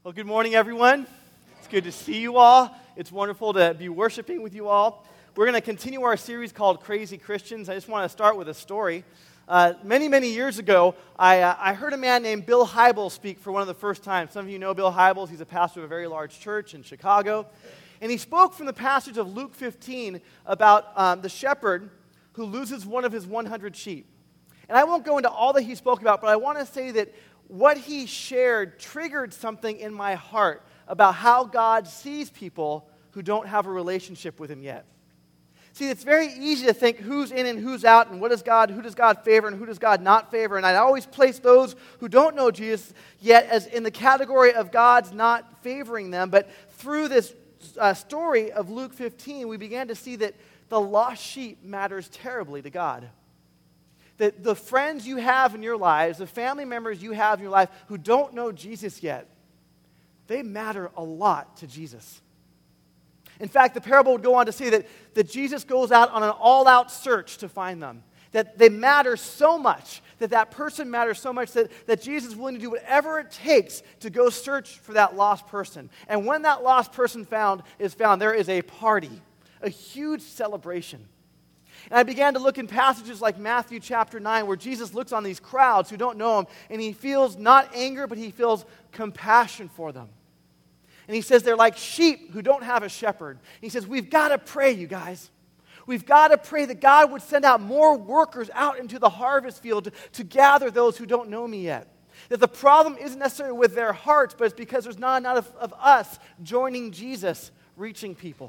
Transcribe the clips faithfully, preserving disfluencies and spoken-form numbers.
Well, good morning, everyone. It's good to see you all. It's wonderful to be worshiping with you all. We're going to continue our series called Crazy Christians. I just want to start with a story. Uh, many, many years ago, I, uh, I heard a man named Bill Hybels speak for one of the first times. Some of you know Bill Hybels. He's a pastor of a very large church in Chicago. And he spoke from the passage of Luke fifteen about um, the shepherd who loses one of his one hundred sheep. And I won't go into all that he spoke about, but I want to say that what he shared triggered something in my heart about how God sees people who don't have a relationship with him yet. See, it's very easy to think who's in and who's out, and what does God, who does God favor and who does God not favor. And I always place those who don't know Jesus yet as in the category of God's not favoring them. But through this uh, story of Luke fifteen, we began to see that the lost sheep matters terribly to God. That the friends you have in your lives, the family members you have in your life who don't know Jesus yet, they matter a lot to Jesus. In fact, the parable would go on to say that, that Jesus goes out on an all-out search to find them. That they matter so much, that that person matters so much that, that Jesus is willing to do whatever it takes to go search for that lost person. And when that lost person found is found, there is a party, a huge celebration. And I began to look in passages like Matthew chapter nine, where Jesus looks on these crowds who don't know him, and he feels not anger, but he feels compassion for them. And he says they're like sheep who don't have a shepherd. And he says, we've got to pray, you guys. We've got to pray that God would send out more workers out into the harvest field to, to gather those who don't know me yet. That the problem isn't necessarily with their hearts, but it's because there's not enough of, of us joining Jesus, reaching people.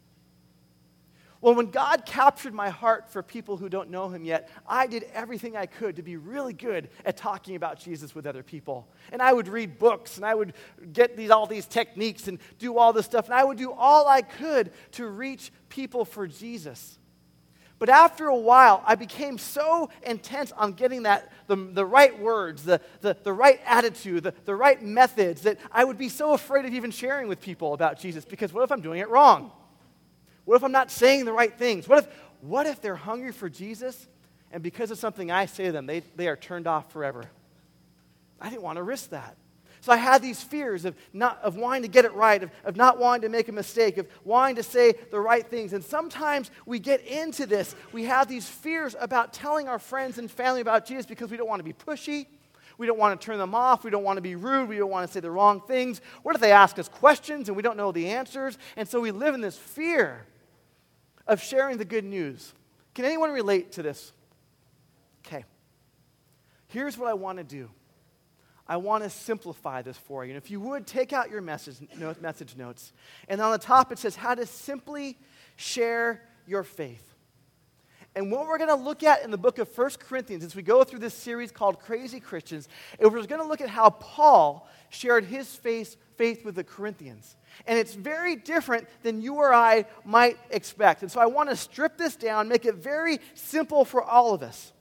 Well, when God captured my heart for people who don't know him yet, I did everything I could to be really good at talking about Jesus with other people. And I would read books, and I would get these all these techniques and do all this stuff, and I would do all I could to reach people for Jesus. But after a while, I became so intense on getting that the, the right words, the, the, the right attitude, the, the right methods, that I would be so afraid of even sharing with people about Jesus, because what if I'm doing it wrong? What if I'm not saying the right things? What if, what if they're hungry for Jesus, and because of something I say to them, they, they are turned off forever? I didn't want to risk that. So I had these fears of not of wanting to get it right, of, of not wanting to make a mistake, of wanting to say the right things. And sometimes we get into this. We have these fears about telling our friends and family about Jesus because we don't want to be pushy. We don't want to turn them off. We don't want to be rude. We don't want to say the wrong things. What if they ask us questions and we don't know the answers? And so we live in this fear of sharing the good news. Can anyone relate to this? Okay. Here's what I want to do. I want to simplify this for you. And if you would, take out your message, message notes. And on the top it says how to simply share your faith. And what we're going to look at in the book of First Corinthians as we go through this series called Crazy Christians, is we're going to look at how Paul shared his faith, faith with the Corinthians. And it's very different than you or I might expect. And so I want to strip this down, make it very simple for all of us.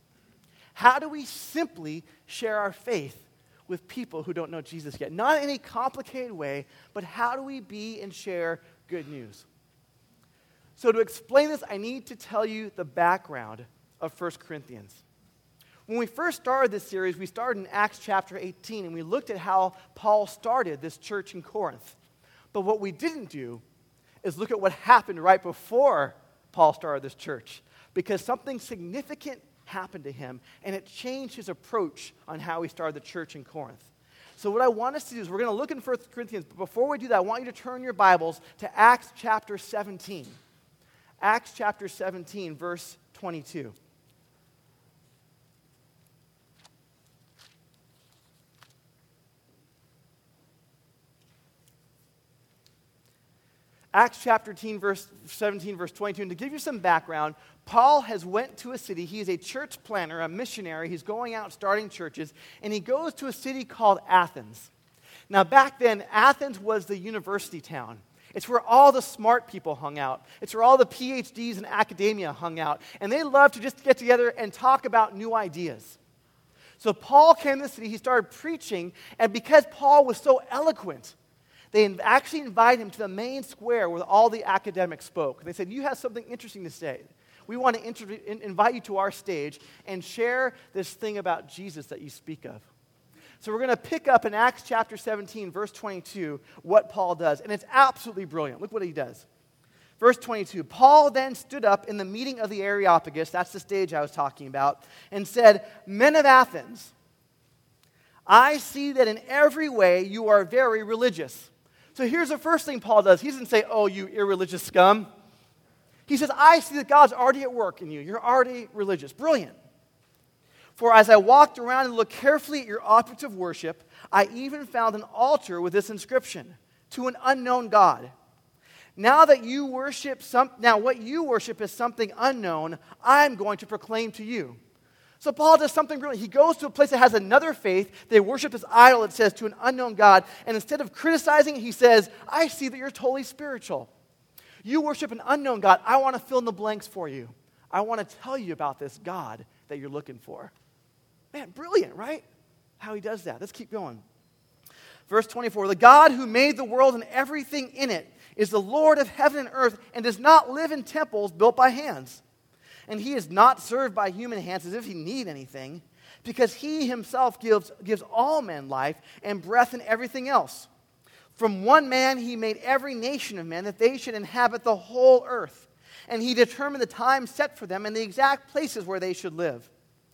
How do we simply share our faith with people who don't know Jesus yet? Not in any complicated way, but how do we be and share good news? So to explain this, I need to tell you the background of First Corinthians. When we first started this series, we started in Acts chapter eighteen, and we looked at how Paul started this church in Corinth. But what we didn't do is look at what happened right before Paul started this church, because something significant happened to him, and it changed his approach on how he started the church in Corinth. So what I want us to do is we're going to look in First Corinthians, but before we do that, I want you to turn your Bibles to Acts chapter seventeen. Acts chapter seventeen, verse twenty-two. Acts chapter seventeen, verse twenty-two. And to give you some background, Paul has went to a city. He is a church planner, a missionary. He's going out starting churches. And he goes to a city called Athens. Now, back then, Athens was the university town. It's where all the smart people hung out. It's where all the P H Ds in academia hung out. And they loved to just get together and talk about new ideas. So Paul came to the city. He started preaching. And because Paul was so eloquent, they actually invited him to the main square where all the academics spoke. They said, you have something interesting to say. We want to inter- invite you to our stage and share this thing about Jesus that you speak of. So we're going to pick up in Acts chapter seventeen, verse twenty-two, what Paul does. And it's absolutely brilliant. Look what he does. Verse twenty-two, Paul then stood up in the meeting of the Areopagus, that's the stage I was talking about, and said, "Men of Athens, I see that in every way you are very religious." So here's the first thing Paul does. He doesn't say, "Oh, you irreligious scum." He says, "I see that God's already at work in you. You're already religious." Brilliant. "For as I walked around and looked carefully at your objects of worship, I even found an altar with this inscription, 'To an unknown God.' Now that you worship some, now what you worship is something unknown, I'm going to proclaim to you." So Paul does something brilliant. He goes to a place that has another faith. They worship this idol, it says, to an unknown God. And instead of criticizing it, he says, "I see that you're totally spiritual. You worship an unknown God. I want to fill in the blanks for you. I want to tell you about this God that you're looking for." Man, brilliant, right? How he does that. Let's keep going. Verse twenty-four, "The God who made the world and everything in it is the Lord of heaven and earth and does not live in temples built by hands. And he is not served by human hands as if he need anything, because he himself gives, gives all men life and breath and everything else. From one man he made every nation of men that they should inhabit the whole earth. And he determined the time set for them and the exact places where they should live.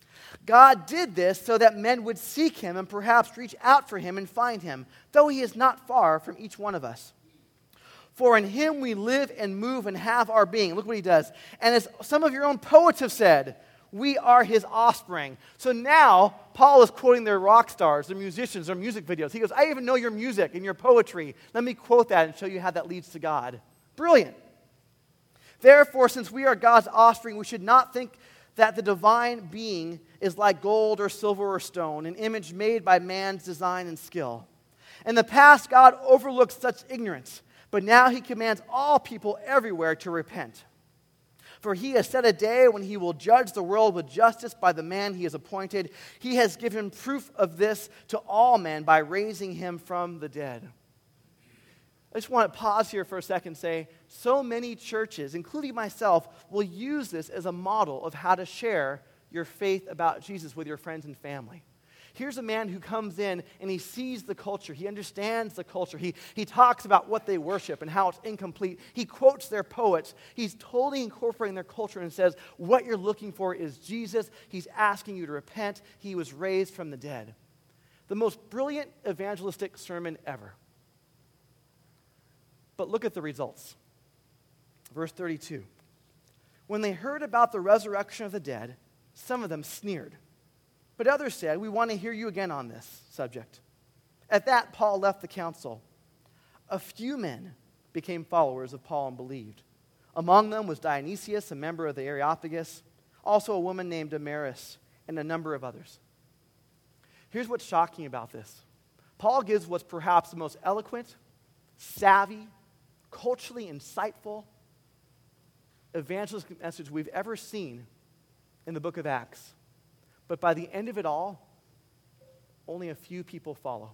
God did this so that men would seek him and perhaps reach out for him and find him, though he is not far from each one of us. For in him we live and move and have our being." Look what he does. "And as some of your own poets have said, we are his offspring." So now, Paul is quoting their rock stars, their musicians, their music videos. He goes, "I even know your music and your poetry. Let me quote that and show you how that leads to God." Brilliant. "Therefore, since we are God's offspring, we should not think that the divine being is like gold or silver or stone, an image made by man's design and skill. In the past, God overlooked such ignorance, but now he commands all people everywhere to repent. For he has set a day when he will judge the world with justice by the man he has appointed. He has given proof of this to all men by raising him from the dead." I just want to pause here for a second and say, so many churches, including myself, will use this as a model of how to share your faith about Jesus with your friends and family. Here's a man who comes in and he sees the culture. He understands the culture. He, he talks about what they worship and how it's incomplete. He quotes their poets. He's totally incorporating their culture and says, what you're looking for is Jesus. He's asking you to repent. He was raised from the dead. The most brilliant evangelistic sermon ever. But look at the results. Verse thirty-two. "When they heard about the resurrection of the dead, some of them sneered. But others said, 'We want to hear you again on this subject.' At that, Paul left the council. A few men became followers of Paul and believed. Among them was Dionysius, a member of the Areopagus, also a woman named Damaris, and a number of others." Here's what's shocking about this. Paul gives what's perhaps the most eloquent, savvy, culturally insightful evangelistic message we've ever seen in the book of Acts. But by the end of it all, only a few people follow.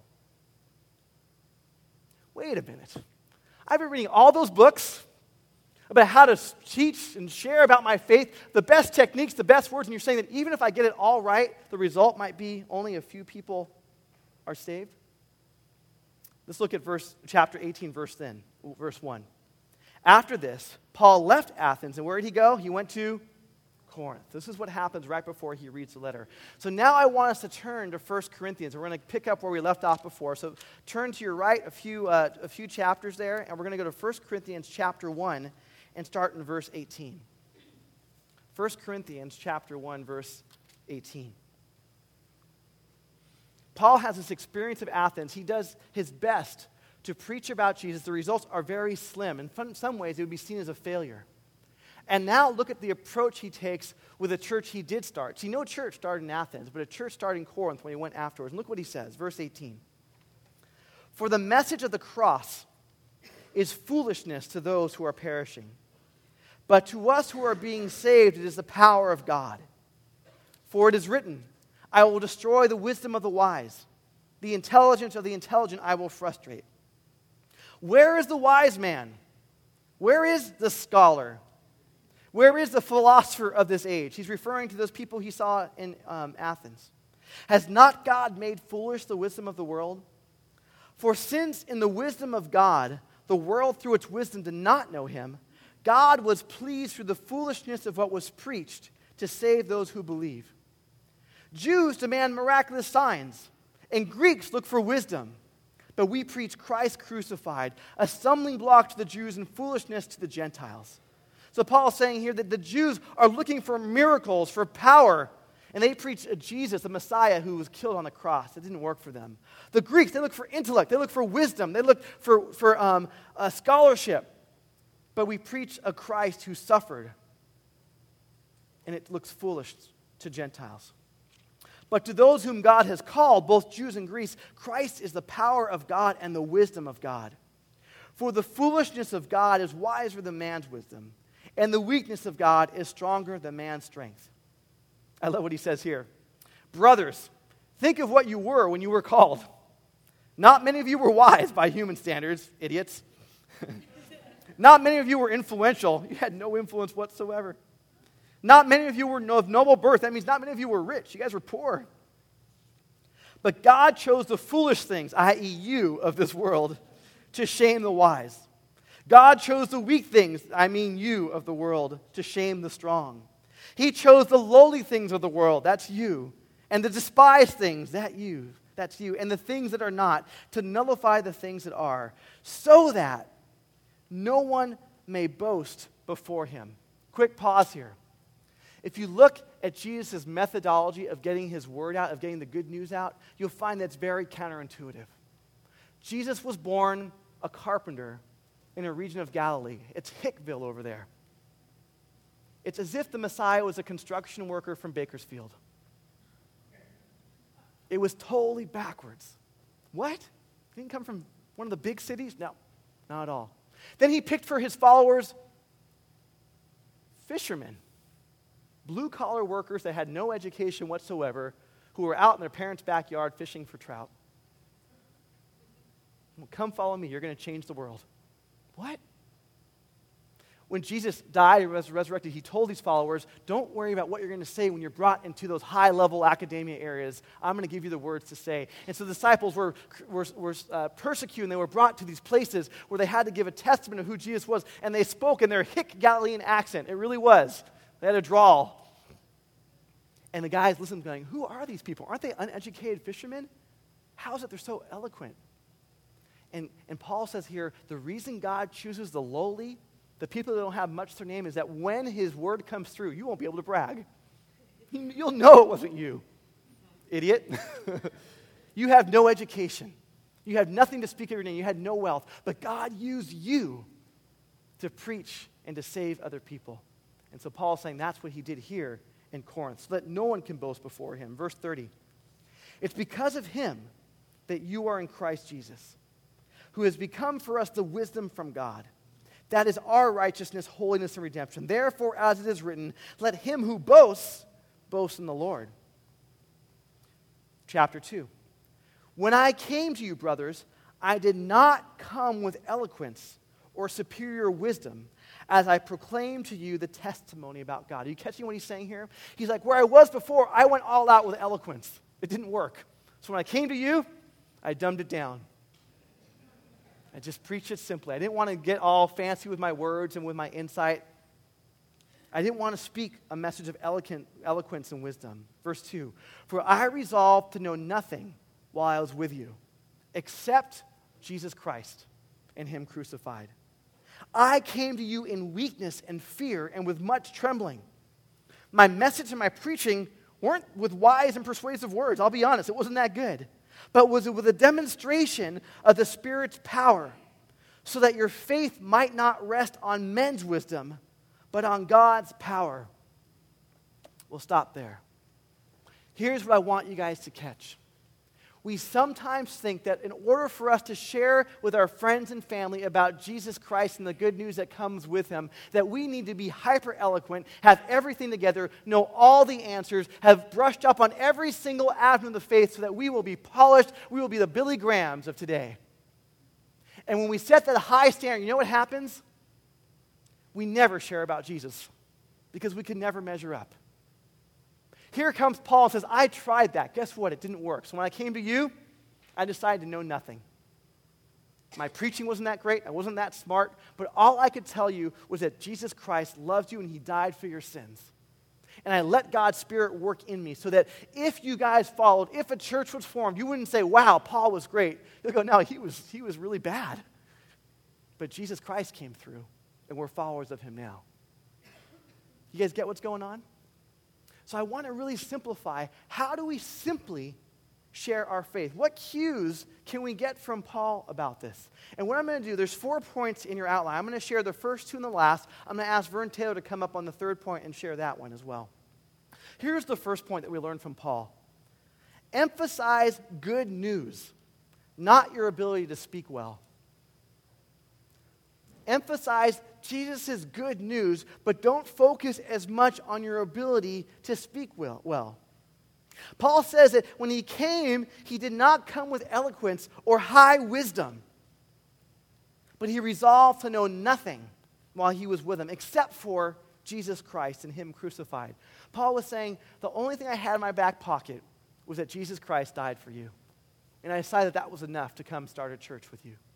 Wait a minute. I've been reading all those books about how to teach and share about my faith, the best techniques, the best words, and you're saying that even if I get it all right, the result might be only a few people are saved? Let's look at verse chapter eighteen, verse then, verse one. "After this, Paul left Athens, and where did he go? He went to Corinth." This is what happens right before he reads the letter. So now I want us to turn to First Corinthians. We're going to pick up where we left off before. So turn to your right a few uh, a few chapters there, and we're going to go to First Corinthians chapter one and start in verse eighteen. First Corinthians chapter one, verse eighteen. Paul has this experience of Athens. He does his best to preach about Jesus. The results are very slim. In some ways, it would be seen as a failure. And now look at the approach he takes with a church he did start. See, no church started in Athens, but a church started in Corinth when he went afterwards. And look what he says, verse eighteen. "For the message of the cross is foolishness to those who are perishing. But to us who are being saved, it is the power of God. For it is written, I will destroy the wisdom of the wise. The intelligence of the intelligent I will frustrate. Where is the wise man? Where is the scholar? Where is the philosopher of this age?" He's referring to those people he saw in um, Athens. Has not God made foolish the wisdom of the world? For since in the wisdom of God, the world through its wisdom did not know him, God was pleased through the foolishness of what was preached to save those who believe. Jews demand miraculous signs, and Greeks look for wisdom. But we preach Christ crucified, a stumbling block to the Jews and foolishness to the Gentiles. So Paul's saying here that the Jews are looking for miracles, for power, and they preach a Jesus, a Messiah who was killed on the cross. It didn't work for them. The Greeks, they look for intellect, they look for wisdom, they look for, for um, uh, scholarship. But we preach a Christ who suffered, and it looks foolish to Gentiles. But to those whom God has called, both Jews and Greeks, Christ is the power of God and the wisdom of God. For the foolishness of God is wiser than man's wisdom, and the weakness of God is stronger than man's strength. I love what he says here. Brothers, think of what you were when you were called. Not many of you were wise by human standards, idiots. Not many of you were influential. You had no influence whatsoever. Not many of you were of noble birth. That means not many of you were rich. You guys were poor. But God chose the foolish things, that is you, of this world, to shame the wise. God chose the weak things, I mean you, of the world, to shame the strong. He chose the lowly things of the world, that's you, and the despised things, that you, that's you, and the things that are not, to nullify the things that are, so that no one may boast before him. Quick pause here. If you look at Jesus' methodology of getting his word out, of getting the good news out, you'll find that's very counterintuitive. Jesus was born a carpenter in a region of Galilee. It's Hickville over there. It's as if the Messiah was a construction worker from Bakersfield. It was totally backwards. What? He didn't come from one of the big cities? No, not at all. Then he picked for his followers fishermen, blue-collar workers that had no education whatsoever, who were out in their parents' backyard fishing for trout. Well, come follow me. You're going to change the world. What? When Jesus died and was resurrected, he told these followers, don't worry about what you're going to say when you're brought into those high-level academia areas. I'm going to give you the words to say. And so the disciples were, were, were uh, persecuted, and they were brought to these places where they had to give a testament of who Jesus was, and they spoke in their hick Galilean accent. It really was. They had a drawl. And the guys listened going, who are these people? Aren't they uneducated fishermen? How is it they're so eloquent? And, and Paul says here, the reason God chooses the lowly, the people that don't have much to their name, is that when his word comes through, you won't be able to brag. You'll know it wasn't you, idiot. You have no education. You have nothing to speak of your name. You had no wealth. But God used you to preach and to save other people. And so Paul's saying that's what he did here in Corinth, so that no one can boast before him. Verse thirty. It's because of him that you are in Christ Jesus, who has become for us the wisdom from God. That is our righteousness, holiness, and redemption. Therefore, as it is written, let him who boasts, boast in the Lord. Chapter two. When I came to you, brothers, I did not come with eloquence or superior wisdom, as I proclaimed to you the testimony about God. Are you catching what he's saying here? He's like, where I was before, I went all out with eloquence. It didn't work. So when I came to you, I dumbed it down. I just preached it simply. I didn't want to get all fancy with my words and with my insight. I didn't want to speak a message of eloquent, eloquence and wisdom. Verse two, for I resolved to know nothing while I was with you, except Jesus Christ and him crucified. I came to you in weakness and fear and with much trembling. My message and my preaching weren't with wise and persuasive words. I'll be honest, it wasn't that good. But was it with a demonstration of the Spirit's power, so that your faith might not rest on men's wisdom, but on God's power. We'll stop there. Here's what I want you guys to catch. We sometimes think that in order for us to share with our friends and family about Jesus Christ and the good news that comes with him, that we need to be hyper eloquent, have everything together, know all the answers, have brushed up on every single avenue of the faith so that we will be polished, we will be the Billy Grahams of today. And when we set that high standard, you know what happens? We never share about Jesus because we can never measure up. Here comes Paul and says, I tried that. Guess what? It didn't work. So when I came to you, I decided to know nothing. My preaching wasn't that great. I wasn't that smart. But all I could tell you was that Jesus Christ loves you and he died for your sins. And I let God's Spirit work in me so that if you guys followed, if a church was formed, you wouldn't say, wow, Paul was great. You'll go, no, he was, he was really bad. But Jesus Christ came through, and we're followers of him now. You guys get what's going on? So I want to really simplify, how do we simply share our faith? What cues can we get from Paul about this? And what I'm going to do, there's four points in your outline. I'm going to share the first two and the last. I'm going to ask Vern Taylor to come up on the third point and share that one as well. Here's the first point that we learned from Paul. Emphasize good news, not your ability to speak well. Emphasize Jesus' good news, but don't focus as much on your ability to speak well. well. Paul says that when he came, he did not come with eloquence or high wisdom, but he resolved to know nothing while he was with them except for Jesus Christ and him crucified. Paul was saying, the only thing I had in my back pocket was that Jesus Christ died for you. And I decided that was enough to come start a church with you.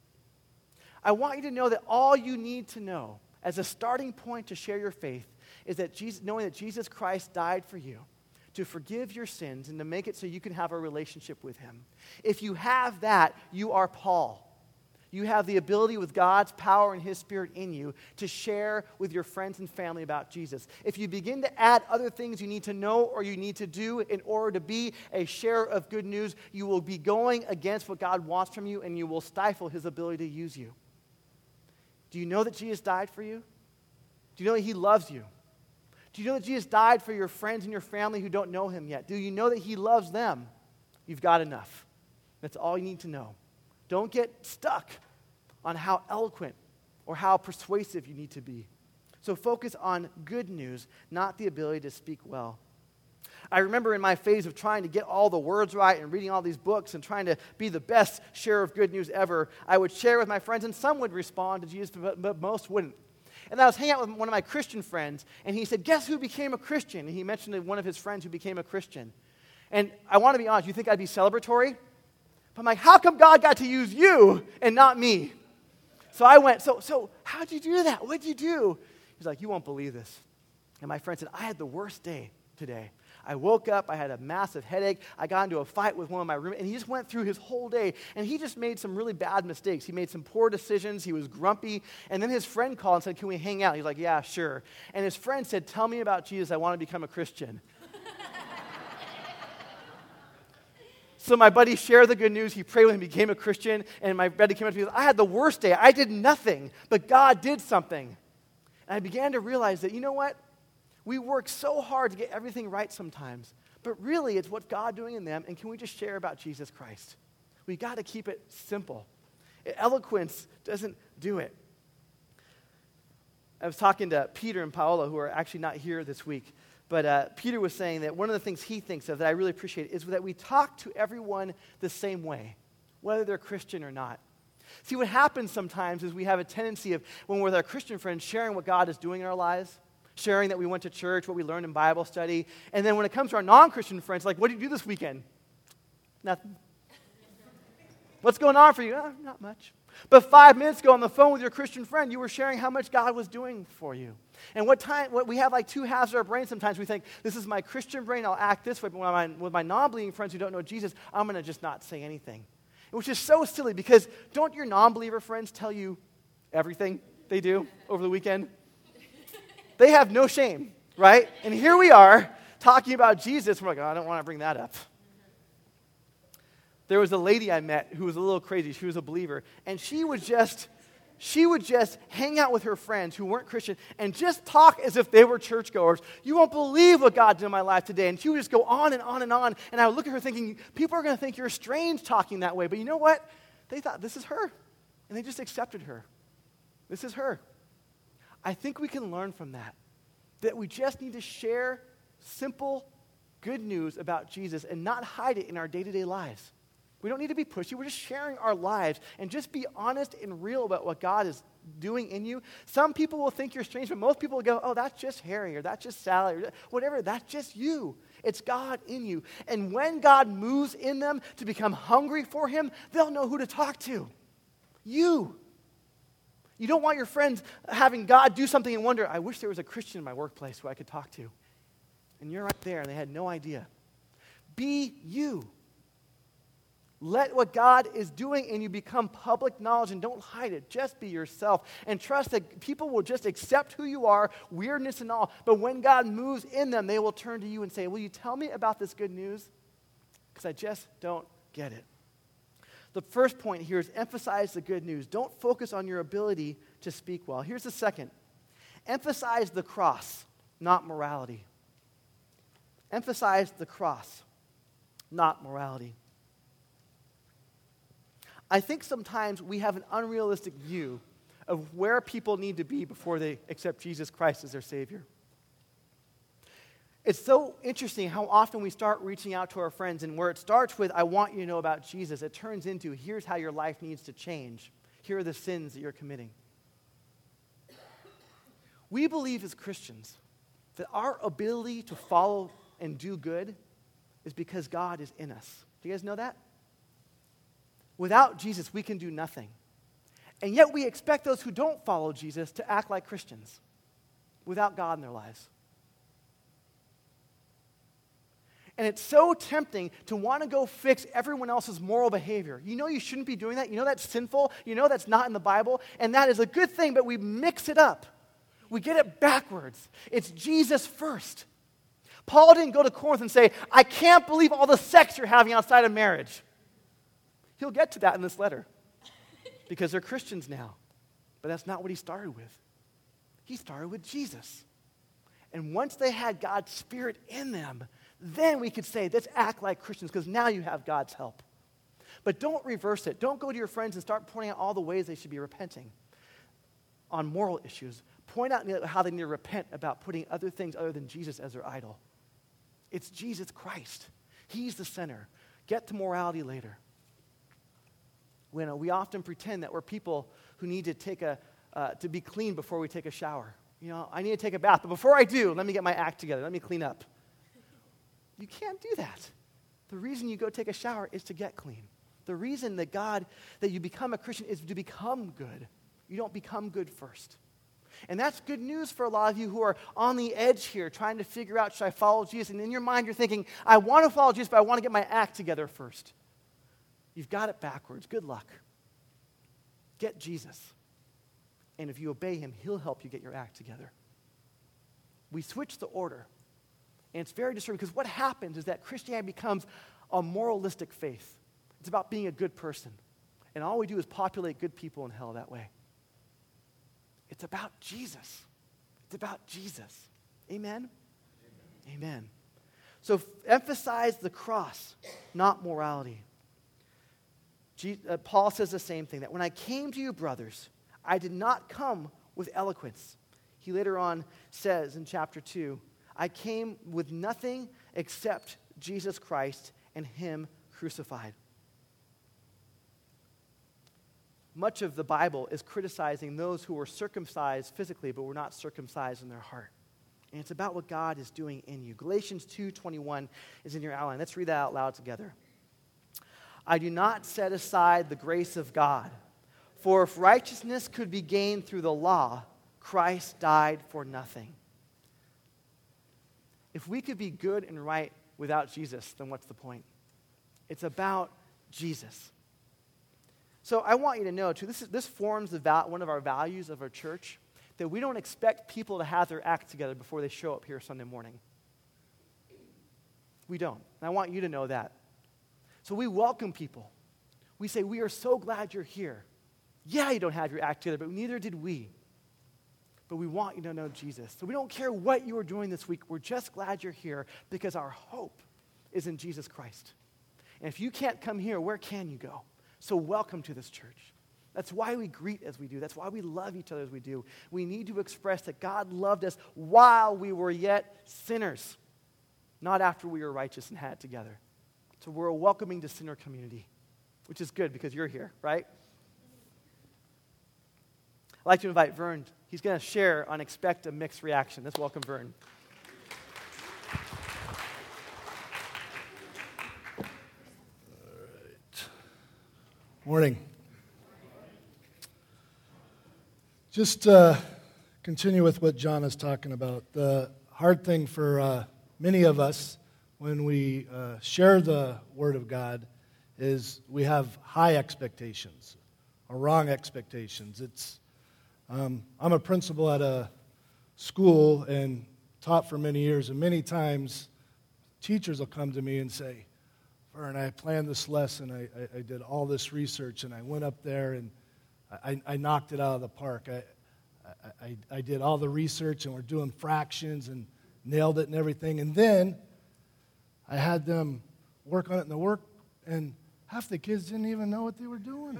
I want you to know that all you need to know as a starting point to share your faith is that Jesus, knowing that Jesus Christ died for you to forgive your sins and to make it so you can have a relationship with him. If you have that, you are Paul. You have the ability with God's power and his Spirit in you to share with your friends and family about Jesus. If you begin to add other things you need to know or you need to do in order to be a sharer of good news, you will be going against what God wants from you and you will stifle his ability to use you. Do you know that Jesus died for you? Do you know that he loves you? Do you know that Jesus died for your friends and your family who don't know him yet? Do you know that he loves them? You've got enough. That's all you need to know. Don't get stuck on how eloquent or how persuasive you need to be. So focus on good news, not the ability to speak well. I remember in my phase of trying to get all the words right and reading all these books and trying to be the best sharer of good news ever, I would share with my friends, and some would respond to Jesus, but, but most wouldn't. And I was hanging out with one of my Christian friends, and he said, guess who became a Christian? And he mentioned one of his friends who became a Christian. And I want to be honest, you think I'd be celebratory? But I'm like, how come God got to use you and not me? So I went, so, so how'd you do that? What'd you do? He's like, you won't believe this. And my friend said, I had the worst day today. I woke up, I had a massive headache, I got into a fight with one of my roommates, and he just went through his whole day, and he just made some really bad mistakes. He made some poor decisions, he was grumpy, and then his friend called and said, can we hang out? He's like, yeah, sure. And his friend said, tell me about Jesus, I want to become a Christian. So my buddy shared the good news, he prayed with him, became a Christian, and my buddy came up to me and said, I had the worst day, I did nothing, but God did something. And I began to realize that, you know what? We work so hard to get everything right sometimes, but really it's what God doing in them, and can we just share about Jesus Christ? We got to keep it simple. Eloquence doesn't do it. I was talking to Peter and Paola, who are actually not here this week, but uh, Peter was saying that one of the things he thinks of that I really appreciate is that we talk to everyone the same way, whether they're Christian or not. See, what happens sometimes is we have a tendency of, when we're with our Christian friends, sharing what God is doing in our lives, sharing that we went to church, what we learned in Bible study. And then when it comes to our non-Christian friends, like, what did you do this weekend? Nothing. What's going on for you? Oh, not much. But five minutes ago on the phone with your Christian friend, you were sharing how much God was doing for you. And what time, what we have like two halves of our brain sometimes. We think, this is my Christian brain, I'll act this way. But when I'm with my non-believing friends who don't know Jesus, I'm going to just not say anything. Which is so silly, because don't your non-believer friends tell you everything they do over the weekend? They have no shame, right? And here we are talking about Jesus. We're like, oh, I don't want to bring that up. There was a lady I met who was a little crazy. She was a believer. And she would just, she would just hang out with her friends who weren't Christian and just talk as if they were churchgoers. You won't believe what God did in my life today. And she would just go on and on and on. And I would look at her thinking, people are going to think you're strange talking that way. But you know what? They thought, this is her. And they just accepted her. This is her. I think we can learn from that, that we just need to share simple, good news about Jesus and not hide it in our day-to-day lives. We don't need to be pushy. We're just sharing our lives and just be honest and real about what God is doing in you. Some people will think you're strange, but most people will go, oh, that's just Harry, or that's just Sally, or whatever. That's just you. It's God in you. And when God moves in them to become hungry for him, they'll know who to talk to. You. You don't want your friends having God do something and wonder, I wish there was a Christian in my workplace who I could talk to. And you're right there, and they had no idea. Be you. Let what God is doing in you become public knowledge, and don't hide it. Just be yourself and trust that people will just accept who you are, weirdness and all. But when God moves in them, they will turn to you and say, will you tell me about this good news? Because I just don't get it. The first point here is emphasize the good news. Don't focus on your ability to speak well. Here's the second. Emphasize the cross, not morality. Emphasize the cross, not morality. I think sometimes we have an unrealistic view of where people need to be before they accept Jesus Christ as their Savior. It's so interesting how often we start reaching out to our friends, and where it starts with, I want you to know about Jesus, it turns into, here's how your life needs to change. Here are the sins that you're committing. We believe as Christians that our ability to follow and do good is because God is in us. Do you guys know that? Without Jesus, we can do nothing. And yet we expect those who don't follow Jesus to act like Christians without God in their lives. And it's so tempting to want to go fix everyone else's moral behavior. You know you shouldn't be doing that. You know that's sinful. You know that's not in the Bible. And that is a good thing, but we mix it up. We get it backwards. It's Jesus first. Paul didn't go to Corinth and say, I can't believe all the sex you're having outside of marriage. He'll get to that in this letter because they're Christians now. But that's not what he started with. He started with Jesus. And once they had God's Spirit in them, then we could say, let's act like Christians because now you have God's help. But don't reverse it. Don't go to your friends and start pointing out all the ways they should be repenting on moral issues. Point out how they need to repent about putting other things other than Jesus as their idol. It's Jesus Christ. He's the center. Get to morality later. When, uh, we often pretend that we're people who need to take a uh, to be clean before we take a shower. You know, I need to take a bath, but before I do, let me get my act together. Let me clean up. You can't do that. The reason you go take a shower is to get clean. The reason that God, that you become a Christian is to become good. You don't become good first. And that's good news for a lot of you who are on the edge here trying to figure out, should I follow Jesus? And in your mind you're thinking, I want to follow Jesus, but I want to get my act together first. You've got it backwards. Good luck. Get Jesus. And if you obey him, he'll help you get your act together. We switch the order. And it's very disturbing because what happens is that Christianity becomes a moralistic faith. It's about being a good person. And all we do is populate good people in hell that way. It's about Jesus. It's about Jesus. Amen? Amen. Amen. So f- emphasize the cross, not morality. Je- uh, Paul says the same thing, that when I came to you, brothers, I did not come with eloquence. He later on says in chapter two, I came with nothing except Jesus Christ and him crucified. Much of the Bible is criticizing those who were circumcised physically but were not circumcised in their heart. And it's about what God is doing in you. Galatians two twenty-one is in your outline. Let's read that out loud together. I do not set aside the grace of God, for if righteousness could be gained through the law, Christ died for nothing. If we could be good and right without Jesus, then what's the point? It's about Jesus. So I want you to know, too, this, is, this forms the val- one of our values of our church, that we don't expect people to have their act together before they show up here Sunday morning. We don't. And I want you to know that. So we welcome people. We say, we are so glad you're here. Yeah, you don't have your act together, but neither did we. But we want you to know Jesus. So we don't care what you are doing this week. We're just glad you're here because our hope is in Jesus Christ. And if you can't come here, where can you go? So welcome to this church. That's why we greet as we do. That's why we love each other as we do. We need to express that God loved us while we were yet sinners, not after we were righteous and had it together. So we're a welcoming to sinner community. which is good because you're here, right? I'd like to invite Vern. He's going to share on Expect a Mixed Reaction. Let's welcome Vern. Morning. Just uh, continue with what John is talking about. The hard thing for uh, many of us when we uh, share the Word of God is we have high expectations or wrong expectations. It's um, I'm a principal at a school and taught for many years, and many times teachers will come to me and say, and I planned this lesson, I, I, I did all this research, and I went up there, and I, I knocked it out of the park. I, I, I did all the research, and we're doing fractions, and nailed it and everything. And then I had them work on it in the work, and half the kids didn't even know what they were doing.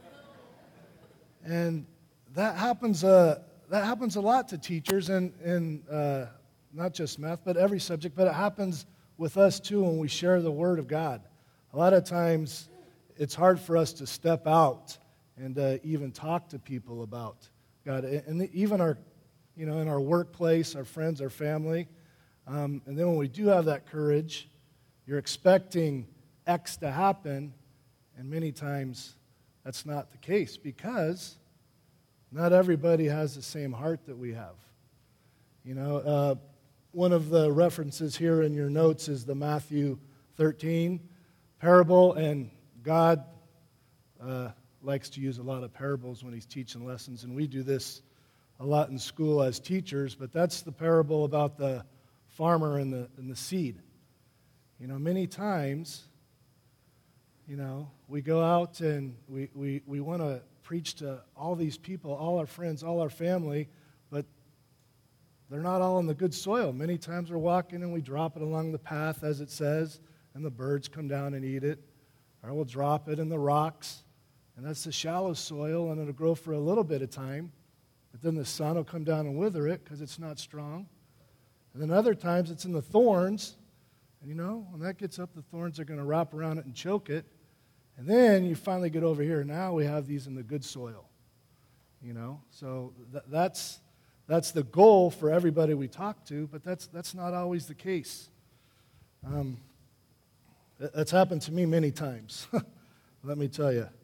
And that happens, uh, that happens a lot to teachers, and, and uh, not just math, but every subject, but it happens with us too when we share the Word of God. A lot of times it's hard for us to step out and uh, even talk to people about God. And even our, you know, in our workplace, our friends, our family. Um, and then when we do have that courage, you're expecting X to happen, and many times that's not the case because not everybody has the same heart that we have. You know, uh, one of the references here in your notes is the Matthew thirteen parable, and God uh, likes to use a lot of parables when he's teaching lessons, and we do this a lot in school as teachers, but that's the parable about the farmer and the, and the seed. You know, many times, you know, we go out and we, we, we want to preach to all these people, all our friends, all our family, but they're not all in the good soil. Many times we're walking and we drop it along the path, as it says, and the birds come down and eat it. Or we'll drop it in the rocks, and that's the shallow soil, and it'll grow for a little bit of time. But then the sun will come down and wither it because it's not strong. And then other times it's in the thorns, and you know, when that gets up, the thorns are going to wrap around it and choke it. And then you finally get over here. Now we have these in the good soil. You know, so th- that's... That's the goal for everybody we talk to, but that's that's not always the case. Um, that's happened to me many times, let me tell you.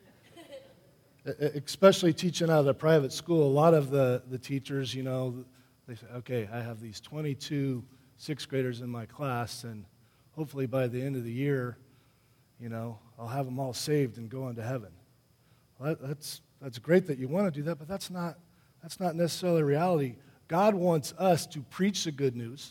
Especially teaching out of the private school, a lot of the, the teachers, you know, they say, okay, I have these twenty-two sixth graders in my class, and hopefully by the end of the year, you know, I'll have them all saved and go on to heaven. Well, that, that's that's great that you want to do that, but that's not That's not necessarily reality. God wants us to preach the good news,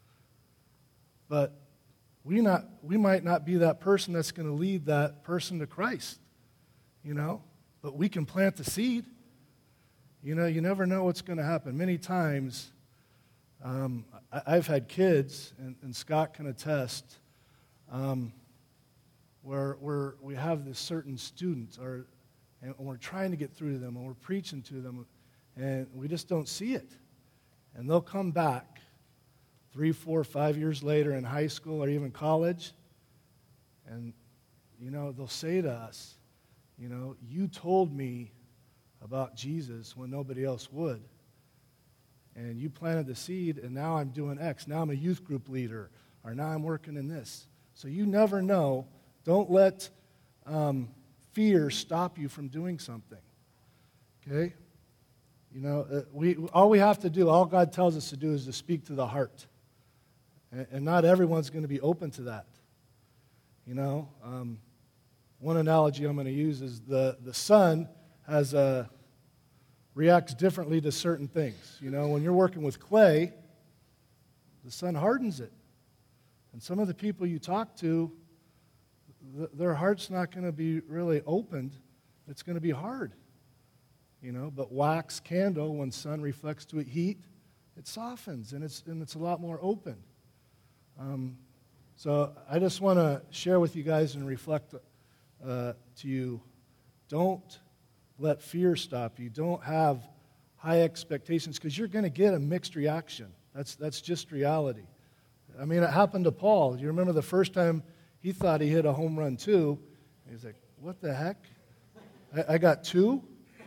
but we not we might not be that person that's going to lead that person to Christ, you know, but we can plant the seed. You know, you never know what's going to happen. Many times, um, I, I've had kids, and, and Scott can attest, um, where, where we have this certain student, or, and we're trying to get through to them, and we're preaching to them, and we just don't see it. And they'll come back three, four, five years later in high school or even college, and, you know, they'll say to us, you know, you told me about Jesus when nobody else would, and you planted the seed, and now I'm doing X. Now I'm a youth group leader, or now I'm working in this. So you never know. Don't let um, fear stop you from doing something, okay? You know, uh, we all we have to do, all God tells us to do is to speak to the heart. And, and not everyone's going to be open to that. You know, um, one analogy I'm going to use is the, the sun has a, reacts differently to certain things. You know, when you're working with clay, the sun hardens it. And some of the people you talk to, th- their heart's not going to be really opened. It's going to be hard. You know, but wax candle, when sun reflects to it heat, it softens, and it's and it's a lot more open. Um, so I just want to share with you guys and reflect uh, to you, don't let fear stop you. Don't have high expectations, because you're going to get a mixed reaction. That's that's just reality. I mean, it happened to Paul. You remember the first time he thought he hit a home run too? He's like, what the heck? I, I got two?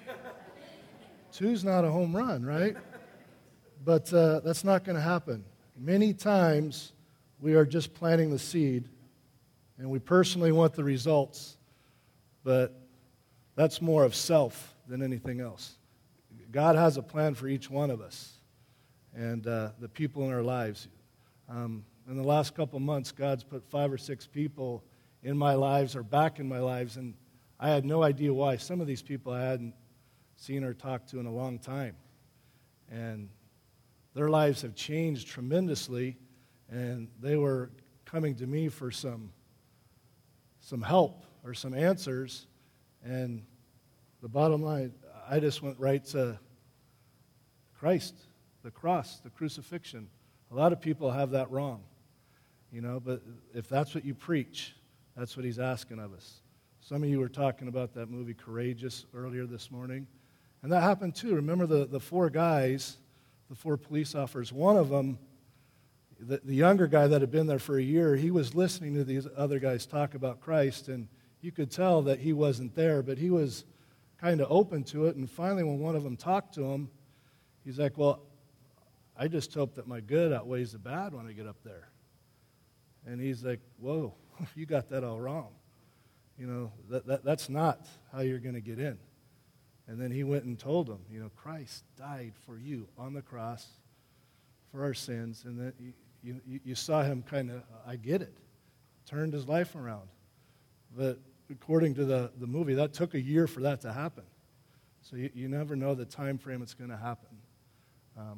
Two's not a home run, right? But uh, that's not going to happen. Many times we are just planting the seed, and we personally want the results, but that's more of self than anything else. God has a plan for each one of us and uh, the people in our lives. Um, in the last couple months, God's put five or six people in my lives or back in my lives, and I had no idea why. Some of these people I hadn't seen or talked to in a long time. And their lives have changed tremendously, and they were coming to me for some, some help or some answers. And the bottom line, I just went right to Christ, the cross, the crucifixion. A lot of people have that wrong, you know, but if that's what you preach, that's what he's asking of us. Some of you were talking about that movie Courageous earlier this morning, and that happened too. Remember the, the four guys, the four police officers, one of them, the, the younger guy that had been there for a year, he was listening to these other guys talk about Christ, and you could tell that he wasn't there, but he was kind of open to it. And finally, when one of them talked to him, he's like, well, I just hope that my good outweighs the bad when I get up there. And he's like, whoa, you got that all wrong. You know, that, that that's not how you're going to get in. And then he went and told him, you know, Christ died for you on the cross for our sins. And then you, you, you saw him kind of, I get it, turned his life around. But according to the, the movie, that took a year for that to happen. So you, you never know the time frame it's going to happen. Um,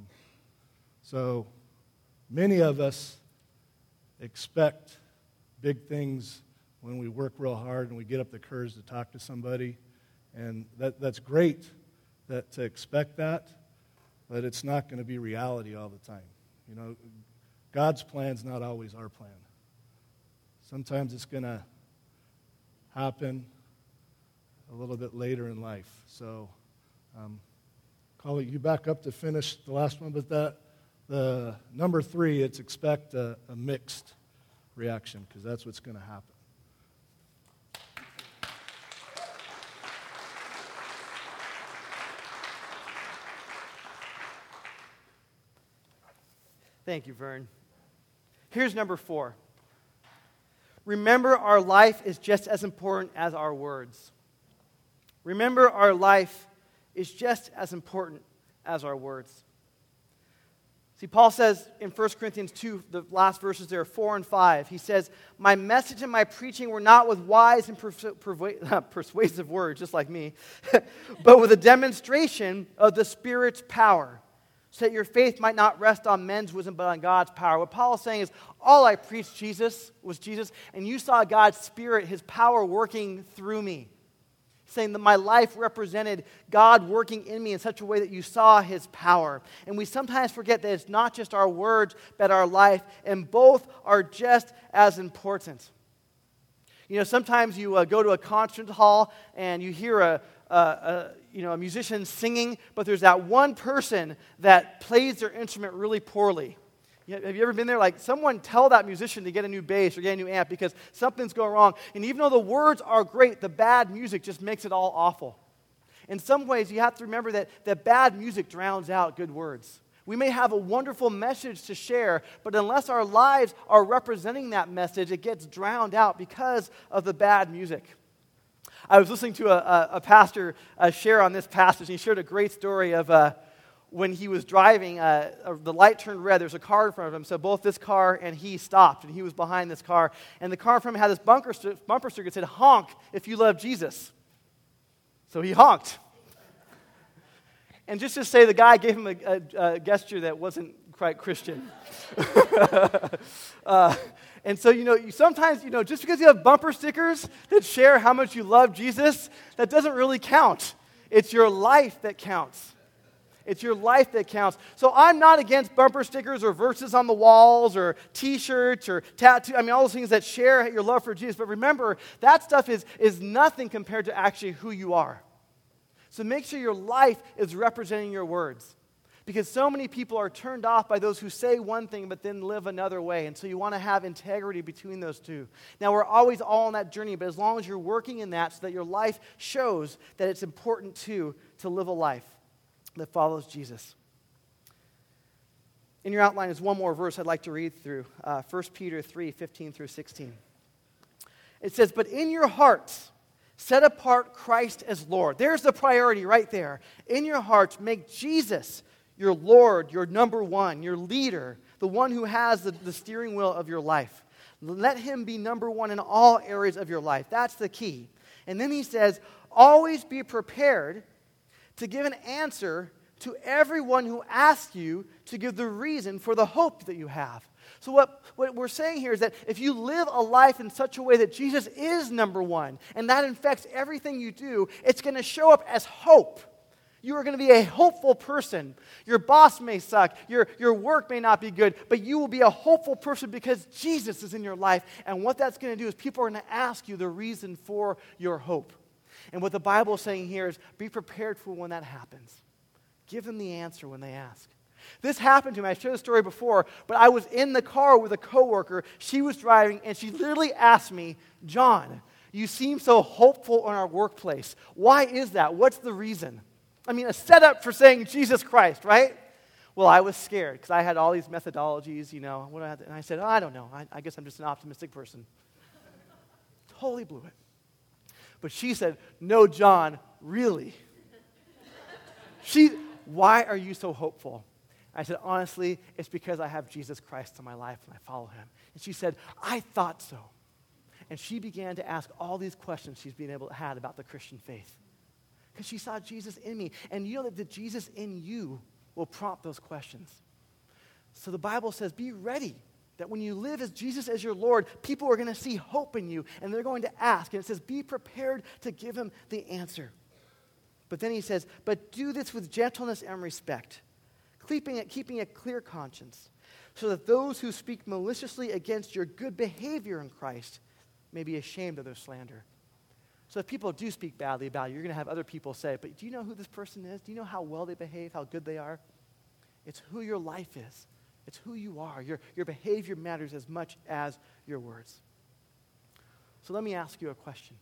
so many of us expect big things when we work real hard and we get up the courage to talk to somebody. And that, that's great that, to expect that, but it's not going to be reality all the time. You know, God's plan's not always our plan. Sometimes it's going to happen a little bit later in life. So, um, Carly, you back up to finish the last one, but that the number three, it's expect a, a mixed reaction, because that's what's going to happen. Thank you, Vern. Here's number four. Remember, our life is just as important as our words. Remember, our life is just as important as our words. See, Paul says in First Corinthians two, the last verses there, four and five, he says, my message and my preaching were not with wise and persu- persu- persuasive words, just like me, but with a demonstration of the Spirit's power, so that your faith might not rest on men's wisdom, but on God's power. What Paul is saying is, all I preached Jesus was Jesus, and you saw God's Spirit, His power working through me. Saying that my life represented God working in me in such a way that you saw His power. And we sometimes forget that it's not just our words, but our life, and both are just as important. You know, sometimes you uh, go to a concert hall and you hear a, a, a you know a musician singing, but there's that one person that plays their instrument really poorly. Have you ever been there? Like, someone tell that musician to get a new bass or get a new amp because something's going wrong. And even though the words are great, the bad music just makes it all awful. In some ways, you have to remember that, that bad music drowns out good words. We may have a wonderful message to share, but unless our lives are representing that message, it gets drowned out because of the bad music. I was listening to a, a, a pastor uh, share on this passage, and he shared a great story of uh, when he was driving, uh, uh, the light turned red. There's a car in front of him, so both this car and he stopped, and he was behind this car. And the car in front of him had this bunker st- bumper sticker that said, honk if you love Jesus. So he honked. And just to say, the guy gave him a, a, a gesture that wasn't quite Christian. uh, and so, you know, you sometimes, you know, just because you have bumper stickers that share how much you love Jesus, that doesn't really count. It's your life that counts. It's your life that counts. So I'm not against bumper stickers or verses on the walls or T-shirts or tattoo. I mean, all those things that share your love for Jesus. But remember, that stuff is, is nothing compared to actually who you are. So make sure your life is representing your words. Because so many people are turned off by those who say one thing but then live another way. And so you want to have integrity between those two. Now, we're always all on that journey, but as long as you're working in that so that your life shows that it's important too to live a life that follows Jesus. In your outline is one more verse I'd like to read through, uh, First Peter three, fifteen through sixteen. It says, "But in your hearts, set apart Christ as Lord." There's the priority right there. In your hearts, make Jesus your Lord, your number one, your leader, the one who has the, the steering wheel of your life. Let him be number one in all areas of your life. That's the key. And then he says, always be prepared to give an answer to everyone who asks you to give the reason for the hope that you have. So what, what we're saying here is that if you live a life in such a way that Jesus is number one, and that infects everything you do, it's going to show up as hope. You are going to be a hopeful person. Your boss may suck. Your, your work may not be good, but you will be a hopeful person because Jesus is in your life. And what that's going to do is people are going to ask you the reason for your hope. And what the Bible is saying here is be prepared for when that happens. Give them the answer when they ask. This happened to me. I shared the story before, but I was in the car with a coworker. She was driving, and she literally asked me, "John, you seem so hopeful in our workplace. Why is that? What's the reason?" I mean, a setup for saying Jesus Christ, right? Well, I was scared because I had all these methodologies, you know. What I had to, and I said, oh, I don't know. I, I guess I'm just an optimistic person. Totally blew it. But she said, "No, John, really?" She, "Why are you so hopeful?" I said, "Honestly, it's because I have Jesus Christ in my life and I follow him." And she said, "I thought so." And she began to ask all these questions she's been able to had about the Christian faith. Because she saw Jesus in me. And you know that the Jesus in you will prompt those questions. So the Bible says, be ready that when you live as Jesus as your Lord, people are going to see hope in you and they're going to ask. And it says, be prepared to give him the answer. But then he says, but do this with gentleness and respect, keeping, it, keeping a clear conscience, so that those who speak maliciously against your good behavior in Christ may be ashamed of their slander. So if people do speak badly about you, you're going to have other people say, but do you know who this person is? Do you know how well they behave, how good they are? It's who your life is. It's who you are. Your, your behavior matters as much as your words. So let me ask you a question.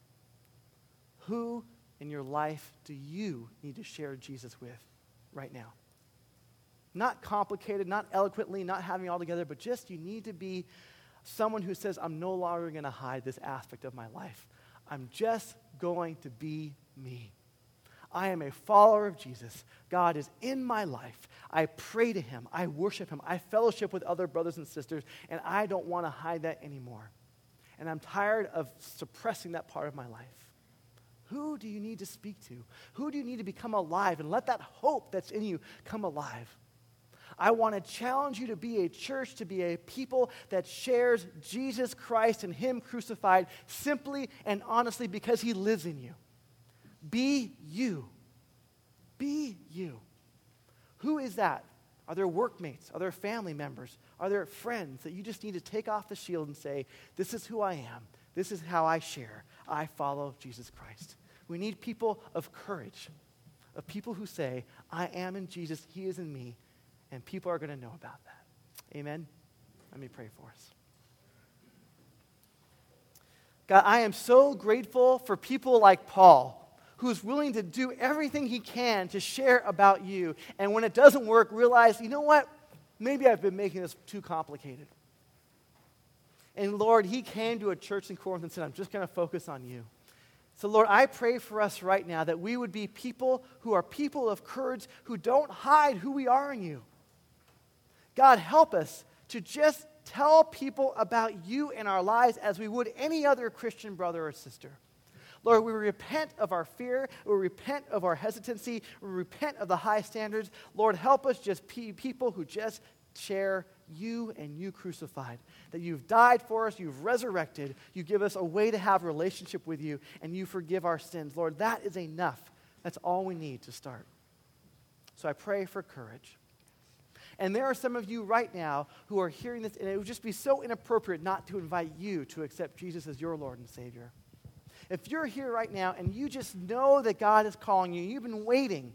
Who in your life do you need to share Jesus with right now? Not complicated, not eloquently, not having it all together, but just you need to be someone who says, I'm no longer going to hide this aspect of my life. I'm just going to be me. I am a follower of Jesus. God is in my life. I pray to him. I worship him. I fellowship with other brothers and sisters, and I don't want to hide that anymore. And I'm tired of suppressing that part of my life. Who do you need to speak to? Who do you need to become alive and let that hope that's in you come alive? I want to challenge you to be a church, to be a people that shares Jesus Christ and him crucified simply and honestly because he lives in you. Be you. Be you. Who is that? Are there workmates? Are there family members? Are there friends that you just need to take off the shield and say, this is who I am. This is how I share. I follow Jesus Christ. We need people of courage, of people who say, I am in Jesus, he is in me, and people are going to know about that. Amen? Let me pray for us. God, I am so grateful for people like Paul, who's willing to do everything he can to share about you. And when it doesn't work, realize, you know what? Maybe I've been making this too complicated. And Lord, he came to a church in Corinth and said, I'm just going to focus on you. So Lord, I pray for us right now that we would be people who are people of courage, who don't hide who we are in you. God, help us to just tell people about you in our lives as we would any other Christian brother or sister. Lord, we repent of our fear. We repent of our hesitancy. We repent of the high standards. Lord, help us just be people who just share you and you crucified. That you've died for us, you've resurrected, you give us a way to have a relationship with you, and you forgive our sins. Lord, that is enough. That's all we need to start. So I pray for courage. And there are some of you right now who are hearing this, and it would just be so inappropriate not to invite you to accept Jesus as your Lord and Savior. If you're here right now and you just know that God is calling you, you've been waiting,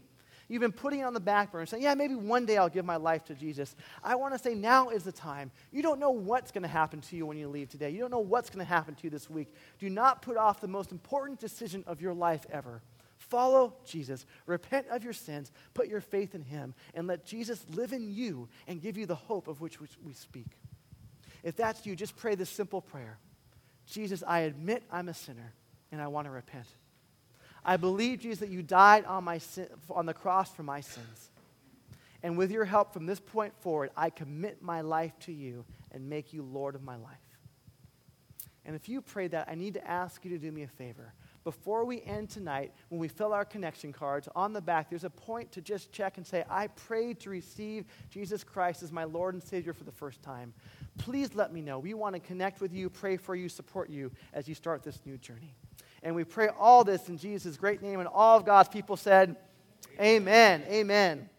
You've been putting it on the back burner, saying, yeah, maybe one day I'll give my life to Jesus. I want to say now is the time. You don't know what's going to happen to you when you leave today. You don't know what's going to happen to you this week. Do not put off the most important decision of your life ever. Follow Jesus. Repent of your sins. Put your faith in him. And let Jesus live in you and give you the hope of which we speak. If that's you, just pray this simple prayer. Jesus, I admit I'm a sinner and I want to repent. I believe, Jesus, that you died on, my sin, on the cross for my sins. And with your help from this point forward, I commit my life to you and make you Lord of my life. And if you pray that, I need to ask you to do me a favor. Before we end tonight, when we fill our connection cards, on the back, there's a point to just check and say, I prayed to receive Jesus Christ as my Lord and Savior for the first time. Please let me know. We want to connect with you, pray for you, support you as you start this new journey. And we pray all this in Jesus' great name, and all of God's people said, amen, amen.